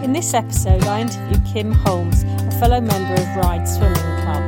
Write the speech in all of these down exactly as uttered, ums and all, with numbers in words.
In this episode, I interview Kim Holmes, a fellow member of Ryde Swimming Club.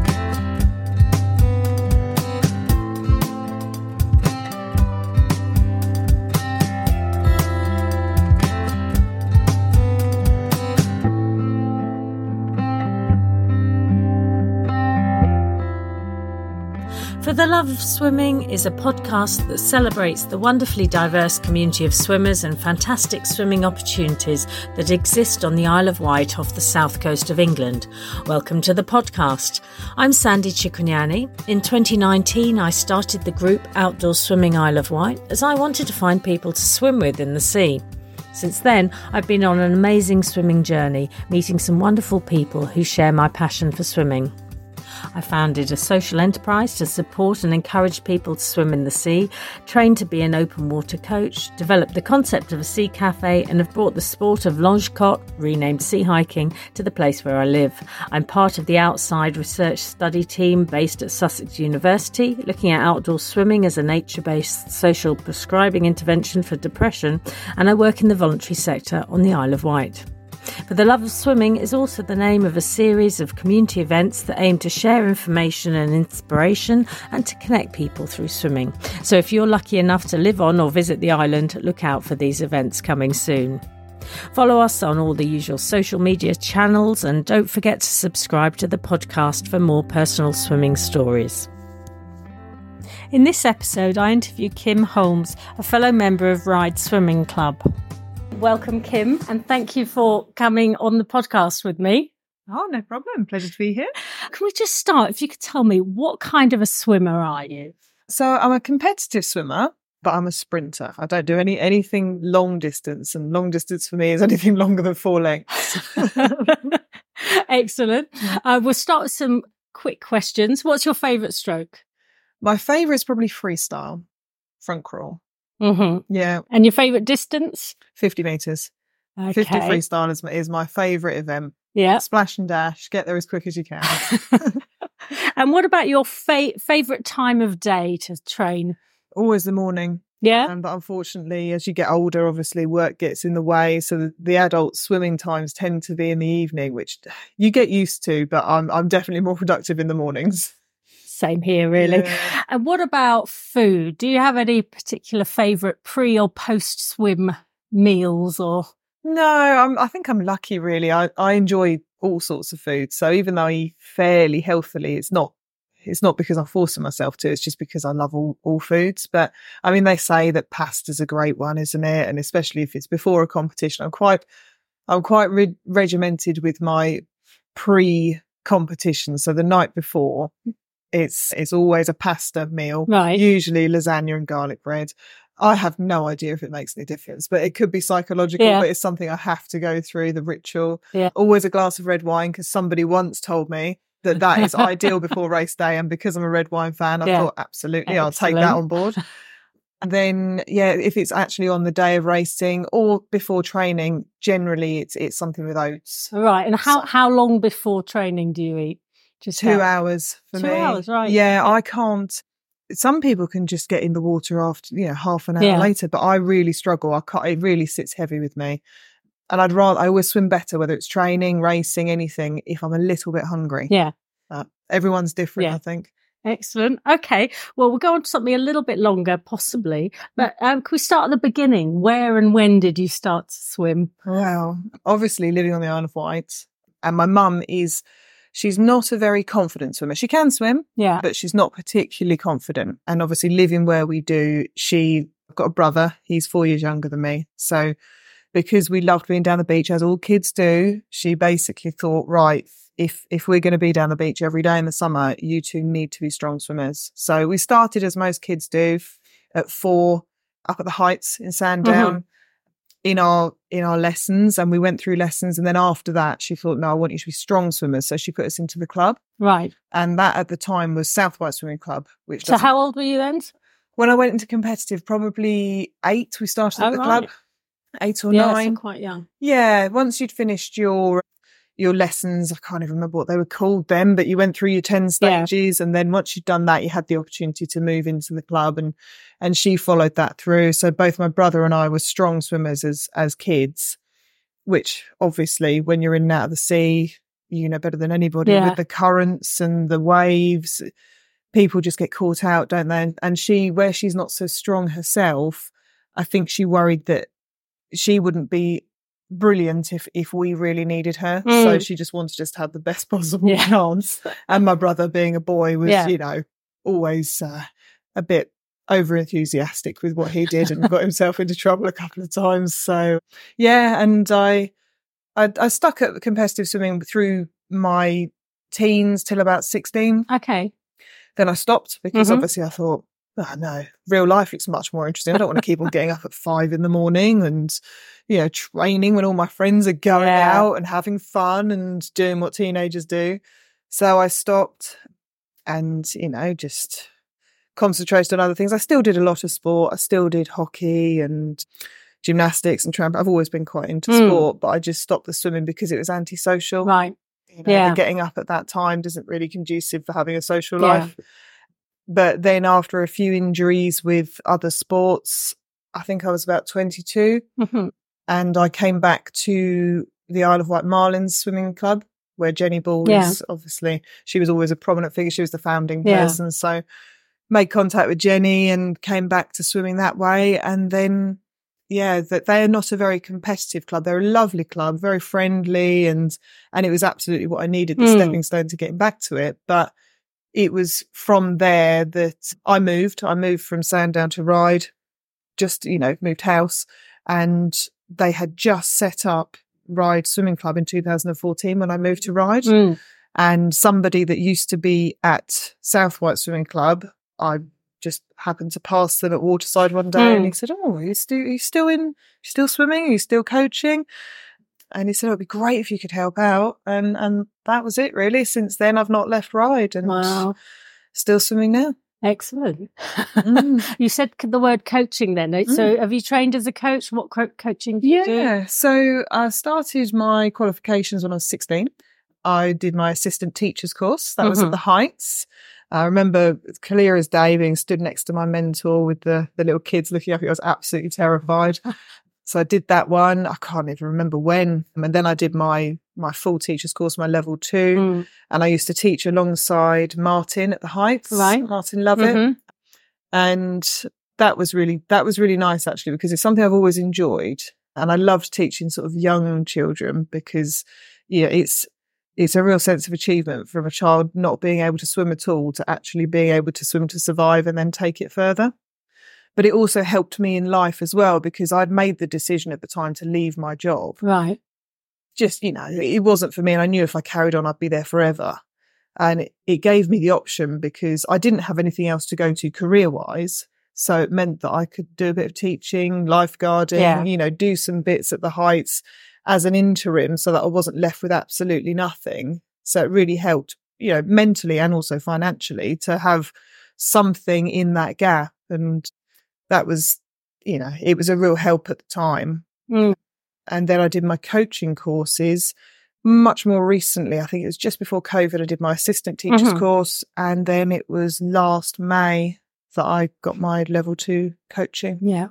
For the Love of Swimming is a podcast that celebrates the wonderfully diverse community of swimmers and fantastic swimming opportunities that exist on the Isle of Wight off the south coast of England. Welcome to the podcast. I'm Sandy Cicognani. In twenty nineteen, I started the group Outdoor Swimming Isle of Wight as I wanted to find people to swim with in the sea. Since then, I've been on an amazing swimming journey, meeting some wonderful people who share my passion for swimming. I founded a social enterprise to support and encourage people to swim in the sea, trained to be an open water coach, developed the concept of a sea cafe, and have brought the sport of longe-cote, renamed sea hiking, to the place where I live. I'm part of the Outside Research Study team based at Sussex University, looking at outdoor swimming as a nature-based social prescribing intervention for depression, and I work in the voluntary sector on the Isle of Wight. For the Love of Swimming is also the name of a series of community events that aim to share information and inspiration and to connect people through swimming. So if you're lucky enough to live on or visit the island, look out for these events coming soon. Follow us on all the usual social media channels and don't forget to subscribe to the podcast for more personal swimming stories. In this episode, I interview Kim Holmes, a fellow member of Ryde Swimming Club. Welcome, Kim, and thank you for coming on the podcast with me. Oh, no problem. Pleasure to be here. Can we just start? If you could tell me, what kind of a swimmer are you? So I'm a competitive swimmer, but I'm a sprinter. I don't do any anything long distance, and long distance for me is anything longer than four lengths. Excellent. Uh, we'll start with some quick questions. What's your favourite stroke? My favourite is probably freestyle, front crawl. Mm-hmm. Yeah. And your favourite distance? fifty metres. Okay. fifty freestyle is my, is my favourite event. Yeah. Splash and dash. Get there as quick as you can. And what about your fa- favourite time of day to train? Always the morning. Yeah. Um, but unfortunately, as you get older, obviously work gets in the way. So the, the adult swimming times tend to be in the evening, which you get used to, but I'm I'm definitely more productive in the mornings. Same here, really. Yeah. And what about food? Do you have any particular favourite pre or post swim meals or? No, I'm, I think I'm lucky, really. I, I enjoy all sorts of food. So even though I eat fairly healthily, it's not it's not because I'm forcing myself to. It's just because I love all, all foods. But I mean, they say that pasta's a great one, isn't it? And especially if it's before a competition, I'm quite I'm quite re- regimented with my pre-competition. So the night before. It's it's always a pasta meal, right? Usually lasagna and garlic bread. I have no idea if it makes any difference, but it could be psychological, yeah. But it's something I have to go through, the ritual. Yeah. Always a glass of red wine because somebody once told me that that is ideal before race day. And because I'm a red wine fan, I yeah. thought, absolutely, Excellent. I'll take that on board. And then, yeah, if it's actually on the day of racing or before training, generally it's it's something with oats. Right. And how, so, how long before training do you eat? Just two how? hours for two me. Two hours, right. Yeah, I can't. Some people can just get in the water after, you know, half an hour yeah. later, but I really struggle. I can't, it really sits heavy with me. And I'd rather, I always swim better, whether it's training, racing, anything, if I'm a little bit hungry. Yeah. Uh, everyone's different, yeah. I think. Excellent. Okay. Well, we'll go on to something a little bit longer, possibly. But um, can we start at the beginning? Where and when did you start to swim? Well, obviously living on the Isle of Wight. And my mum is... She's not a very confident swimmer. She can swim, yeah, but she's not particularly confident. And obviously living where we do, she I've got a brother. He's four years younger than me. So because we loved being down the beach, as all kids do, she basically thought, right, if if we're going to be down the beach every day in the summer, you two need to be strong swimmers. So we started, as most kids do, at four, up at the Heights in Sandown. Mm-hmm. in our in our lessons, and we went through lessons, and then after that she thought, no, I want you to be strong swimmers, so she put us into the club, right? And that at the time was South Wight Swimming Club. Which so how old were you then? When I went into competitive, probably eight. We started at oh, the right. club, eight or yeah, nine. So quite young. Yeah, once you'd finished your your lessons, I can't even remember what they were called then, but you went through your ten stages, yeah. and then once you'd done that, you had the opportunity to move into the club, and and she followed that through. So both my brother and I were strong swimmers as as kids. which obviously when you're in and out of the sea, you know better than anybody Yeah. with the currents and the waves. People just get caught out, don't they? And she, where she's not so strong herself, I think she worried that she wouldn't be brilliant if if we really needed her. Mm. So she just wanted us to have the best possible Yeah. chance. And my brother, being a boy, was, Yeah. you know, always uh, a bit over enthusiastic with what he did and got himself into trouble a couple of times. So yeah, and I, I I stuck at competitive swimming through my teens till about sixteen. Okay. Then I stopped because Mhm. obviously I thought, oh no, real life looks much more interesting. I don't want to keep on getting up at five in the morning and, you know, training when all my friends are going Yeah. out and having fun and doing what teenagers do. So I stopped and, you know, just concentrated on other things. I still did a lot of sport. I still did hockey and gymnastics and tramp. I've always been quite into Mm. sport, but I just stopped the swimming because it was antisocial. Right. You know, Yeah. and getting up at that time isn't really conducive for having a social Yeah. life. But then after a few injuries with other sports, I think I was about twenty-two Mhm. and I came back to the Isle of Wight Marlins Swimming Club where Jenny Ball Yeah. is obviously, she was always a prominent figure. She was the founding Yeah. person. So made contact with Jenny and came back to swimming that way. And then, yeah, that they are not a very competitive club. They're a lovely club, very friendly. And, and it was absolutely what I needed, the Mm. stepping stone to getting back to it. But it was from there that I moved. I moved from Sandown to Ryde, just, you know, moved house. And they had just set up Ryde Swimming Club in two thousand fourteen when I moved to Ryde. Mm. And somebody that used to be at South Wight Swimming Club, I just happened to pass them at Waterside one day and he Mm. said, oh, are you still, are you still in, you still swimming? Are you still coaching? And he said, it'd be great if you could help out. And and that was it really. Since then, I've not left Ryde and Wow. still swimming now. Excellent. Mm. You said the word coaching then. So have you trained as a coach? What co- coaching do you do? Yeah. So I started my qualifications when I was sixteen. I did my assistant teacher's course. That was Mhm. at the Heights. I remember clear as day being stood next to my mentor with the, the little kids looking up. I was absolutely terrified. So I did that one. I can't even remember when. And then I did my my full teacher's course, my level two. Mm. And I used to teach alongside Martin at the Heights. Right. Martin Lovett. Mhm. And that was really that was really nice actually, because it's something I've always enjoyed. And I loved teaching sort of young children because, you know, it's it's a real sense of achievement from a child not being able to swim at all to actually being able to swim to survive and then take it further. But it also helped me in life as well because I'd made the decision at the time to leave my job. Right. Just, you know, it wasn't for me. And I knew if I carried on, I'd be there forever. And it, it gave me the option because I didn't have anything else to go to career wise. So it meant that I could do a bit of teaching, lifeguarding, Yeah. you know, do some bits at the Heights as an interim so that I wasn't left with absolutely nothing. So it really helped, you know, mentally and also financially to have something in that gap. And that was, you know, it was a real help at the time. Mm. And then I did my coaching courses much more recently. I think it was just before COVID, I did my assistant teacher's Mhm. course. And then it was last May that I got my level two coaching. Yeah.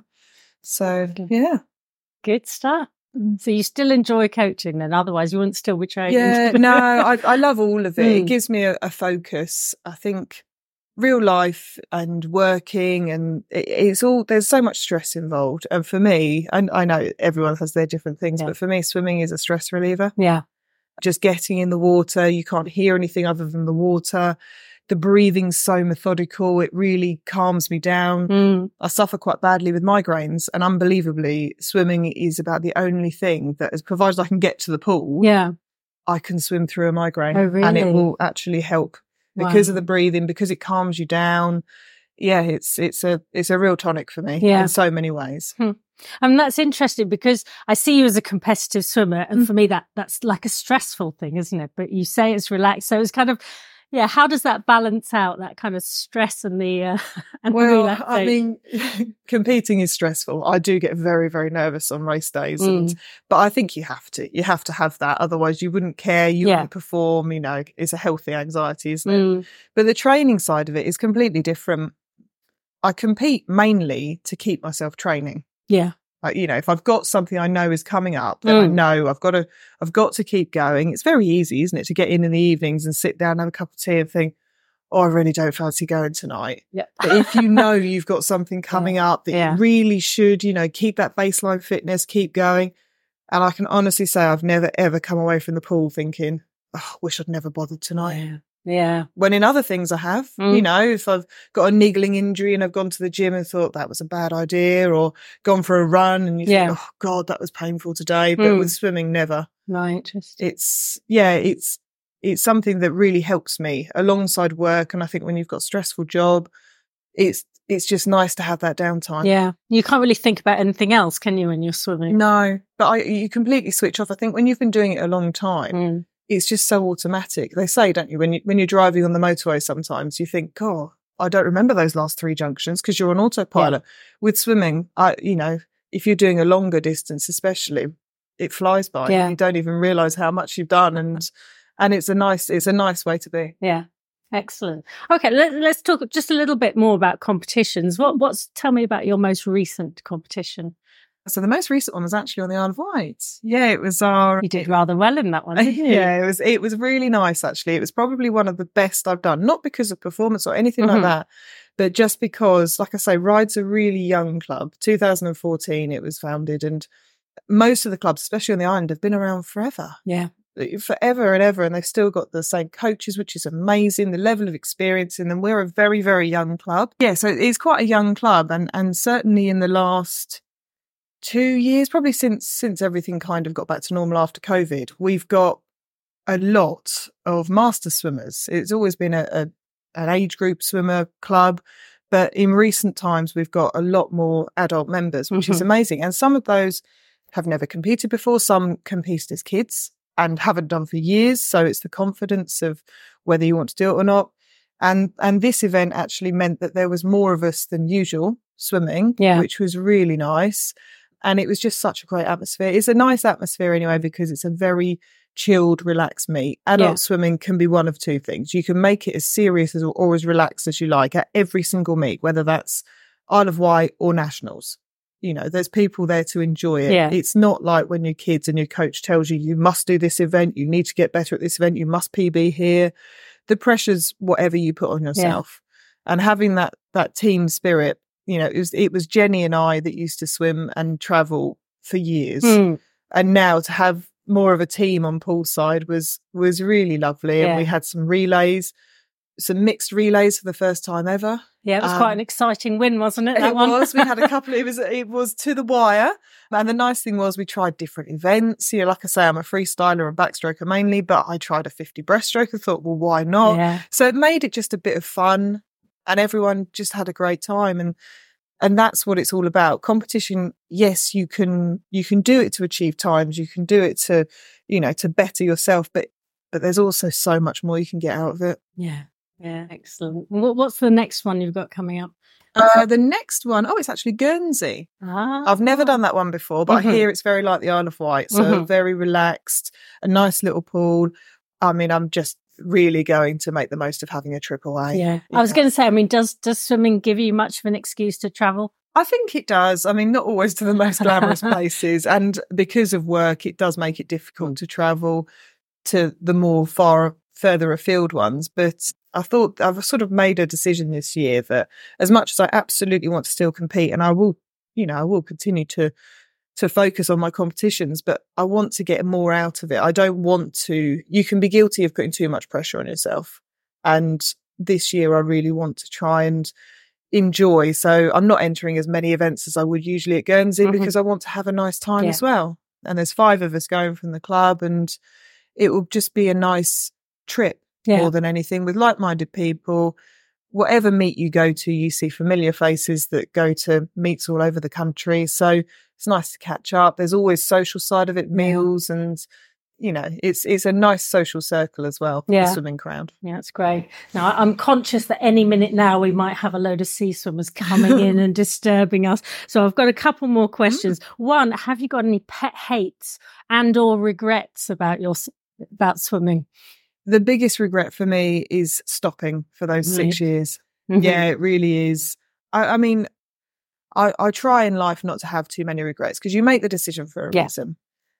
So, Good. yeah. Good stuff. So you still enjoy coaching then? Otherwise you wouldn't still be training. Yeah, no, I, I love all of it. It Mm. gives me a, a focus. I think real life and working and it, it's all, there's so much stress involved. And for me, and I know everyone has their different things, Yeah. but for me, swimming is a stress reliever. Yeah. Just getting in the water, you can't hear anything other than the water. The breathing's so methodical. It really calms me down. Mm. I suffer quite badly with migraines, and unbelievably, swimming is about the only thing that, as provided I can get to the pool, Yeah. I can swim through a migraine. Oh, And it really? will actually help because of Wow. the breathing, because it calms you down. Yeah, it's it's a it's a real tonic for me Yeah. in so many ways. And that's interesting because I see you as a competitive swimmer, and Mm. for me that that's like a stressful thing, isn't it? But you say it's relaxed, so it's kind of, yeah. How does that balance out that kind of stress and the uh, and the Well, I relaxation? mean, competing is stressful. I do get very, very nervous on race days, and Mm. but I think you have to. You have to have that, otherwise you wouldn't care. You Yeah. wouldn't perform. You know, it's a healthy anxiety, isn't it? Mm. But the training side of it is completely different. I compete mainly to keep myself training. Yeah. Like, you know, if I've got something I know is coming up, then mm. I know I've got to, I've got to keep going. It's very easy, isn't it, to get in in the evenings and sit down, have a cup of tea and think, oh, I really don't fancy going tonight. Yep. But if you know you've got something coming yeah. up that yeah. you really should, you know, keep that baseline fitness, keep going. And I can honestly say I've never, ever come away from the pool thinking, oh, wish I'd never bothered tonight. Yeah. Yeah. When in other things I have, mm. you know, if I've got a niggling injury and I've gone to the gym and thought that was a bad idea, or gone for a run and you yeah. think, oh God, that was painful today. But mm. with swimming, never. Right. It's, yeah, it's, it's something that really helps me alongside work. And I think when you've got a stressful job, it's, it's just nice to have that downtime. Yeah. You can't really think about anything else, can you, when you're swimming? No, but I, you completely switch off. I think when you've been doing it a long time, mm. it's just so automatic. They say, don't you, when you, when you're driving on the motorway, sometimes you think, God, I don't remember those last three junctions because you're on autopilot. Yeah. With swimming, I, you know, if you're doing a longer distance, especially, it flies by. Yeah. You don't even realise how much you've done, and and it's a nice, it's a nice way to be. Yeah, excellent. Okay, let, let's talk just a little bit more about competitions. What, what's? Tell me about your most recent competition. So the most recent one was actually on the Isle of Wight. Yeah, it was our... You did rather well in that one, didn't you? Yeah, it was it was really nice, actually. It was probably one of the best I've done, not because of performance or anything mm-hmm. like that, but just because, like I say, Ryde's a really young club. two thousand fourteen it was founded, and most of the clubs, especially on the island, have been around forever. Yeah. Forever and ever, and they've still got the same coaches, which is amazing, the level of experience in them. We're a very, very young club. Yeah, so it's quite a young club, and and certainly in the last... two years, probably since since everything kind of got back to normal after COVID, we've got a lot of master swimmers. It's always been a, a an age group swimmer club, but in recent times we've got a lot more adult members, which mm-hmm. is amazing. And some of those have never competed before. Some competed as kids and haven't done for years. So it's the confidence of whether you want to do it or not. And and this event actually meant that there was more of us than usual swimming, yeah. which was really nice. And it was just such a great atmosphere. It's a nice atmosphere anyway, because it's a very chilled, relaxed meet. Adult yeah. swimming can be one of two things. You can make it as serious as or as relaxed as you like at every single meet, whether that's Isle of Wight or Nationals. You know, there's people there to enjoy it. Yeah. It's not like when you're kids and your coach tells you, you must do this event, you need to get better at this event, you must P B here. The pressure's whatever you put on yourself. Yeah. And having that that team spirit, you know, it was, it was Jenny and I that used to swim and travel for years. Mm. And now to have more of a team on poolside was, was really lovely. Yeah. And we had some relays, some mixed relays for the first time ever. Yeah, it was um, quite an exciting win, wasn't it? That it one? was. We had a couple, it was, it was to the wire. And the nice thing was we tried different events. You know, like I say, I'm a freestyler and backstroker mainly, but I tried a fifty breaststroke and thought, well, why not? Yeah. So it made it just a bit of fun. And everyone just had a great time. And and that's what it's all about. Competition, yes, you can you can do it to achieve times. You can do it to, you know, to better yourself. But but there's also so much more you can get out of it. Yeah, yeah, excellent. What, what's the next one you've got coming up? Uh, the next one, oh, it's actually Guernsey. Ah. I've never done that one before, but mm-hmm. I hear it's very like the Isle of Wight. So mm-hmm. very relaxed, a nice little pool. I mean, I'm just really going to make the most of having a trip away. Yeah. I was going to say, I mean, does does swimming give you much of an excuse to travel? I think it does. I mean, not always to the most glamorous places. And because of work, it does make it difficult to travel to the more far, further afield ones. But I thought I've sort of made a decision this year that as much as I absolutely want to still compete, and I will, you know, I will continue to to focus on my competitions, but I want to get more out of it. I don't want to, you can be guilty of putting too much pressure on yourself. And this year I really want to try and enjoy. So I'm not entering as many events as I would usually at Guernsey mm-hmm. because I want to have a nice time yeah. as well. And there's five of us going from the club, and it will just be a nice trip yeah. more than anything with like-minded people. Whatever meet you go to, you see familiar faces that go to meets all over the country. So it's nice to catch up. There's always social side of it, meals, and you know, it's it's a nice social circle as well for yeah. the swimming crowd. Yeah, it's great. Now, I'm conscious that any minute now we might have a load of sea swimmers coming in and disturbing us. So I've got a couple more questions. Mm. One, have you got any pet hates and or regrets about your about swimming? The biggest regret for me is stopping for those Right. six years. Mm-hmm. Yeah, it really is. I, I mean, I, I try in life not to have too many regrets, because you make the decision for a yeah. reason.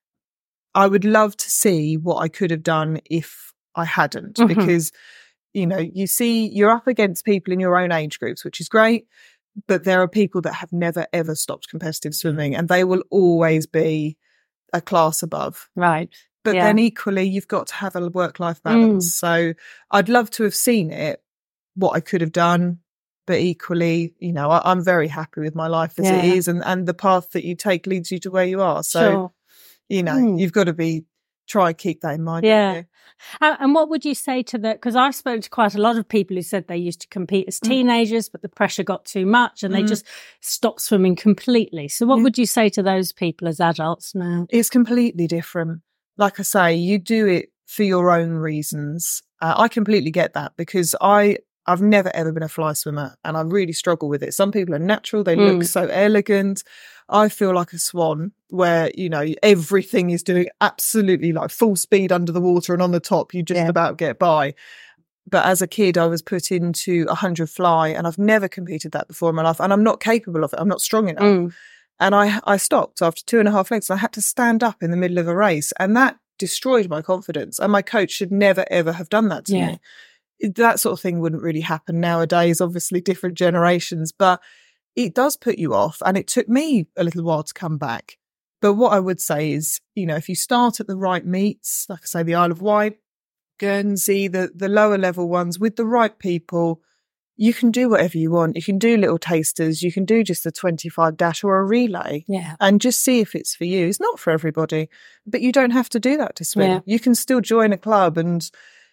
I would love to see what I could have done if I hadn't, mm-hmm. because, you know, you see, you're up against people in your own age groups, which is great, but there are people that have never, ever stopped competitive swimming, and they will always be a class above. Right. But yeah. then equally, you've got to have a work-life balance. Mm. So I'd love to have seen it, what I could have done. But equally, you know, I, I'm very happy with my life as yeah. it is, and, and the path that you take leads you to where you are. So, sure. you know, mm. you've got to be, try and keep that in mind. Yeah. And, and what would you say to the, because I've spoken to quite a lot of people who said they used to compete as teenagers, mm. but the pressure got too much and mm. they just stopped swimming completely. So what yeah. would you say to those people as adults now? It's completely different. Like I say, you do it for your own reasons. Uh, I completely get that, because I, I've never ever been a fly swimmer, and I really struggle with it. Some people are natural, they mm. look so elegant. I feel like a swan, where, you know, everything is doing absolutely like full speed under the water, and on the top you just yeah. about get by. But as a kid, I was put into a hundred fly, and I've never competed that before in my life, and I'm not capable of it. I'm not strong enough. Mm. And I, I stopped after two and a half legs. I had to stand up in the middle of a race, and that destroyed my confidence. And my coach should never, ever have done that to yeah. me. That sort of thing wouldn't really happen nowadays, obviously different generations, but it does put you off. And it took me a little while to come back. But what I would say is, you know, if you start at the right meets, like I say, the Isle of Wight, Guernsey, the, the lower level ones, with the right people, you can do whatever you want. You can do little tasters. You can do just a twenty-five dash or a relay yeah. and just see if it's for you. It's not for everybody, but you don't have to do that to swim. Yeah. You can still join a club and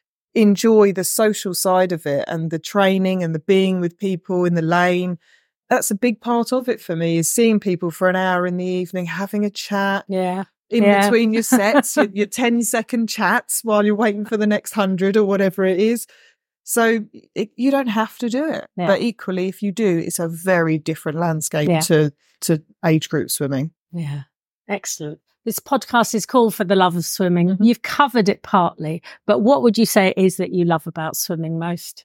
enjoy the social side of it, and the training and the being with people in the lane. That's a big part of it for me, is seeing people for an hour in the evening, having a chat. Yeah. In yeah. between your sets, your, your ten second chats while you're waiting for the next hundred or whatever it is. So it, you don't have to do it. Yeah. But equally, if you do, it's a very different landscape yeah. to, to age group swimming. Yeah. Excellent. This podcast is called For the Love of Swimming. Mm-hmm. You've covered it partly, but what would you say it is that you love about swimming most?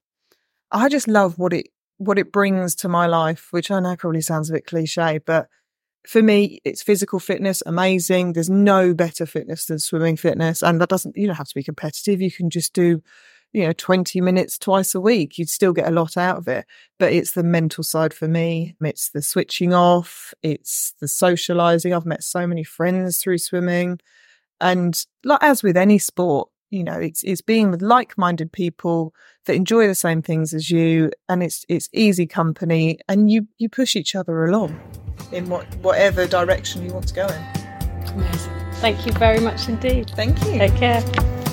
I just love what it what it brings to my life, which I know probably sounds a bit cliche, but for me, it's physical fitness, amazing. There's no better fitness than swimming fitness. And that doesn't, you don't have to be competitive. You can just do, you know, twenty minutes twice a week. You'd still get a lot out of it. But it's the mental side for me. It's the switching off. It's the socializing. I've met so many friends through swimming. And like, as with any sport, you know, it's it's being with like-minded people that enjoy the same things as you, and it's it's easy company, and you you push each other along in what whatever direction you want to go in. Amazing. Thank you very much indeed. Thank you. Take care.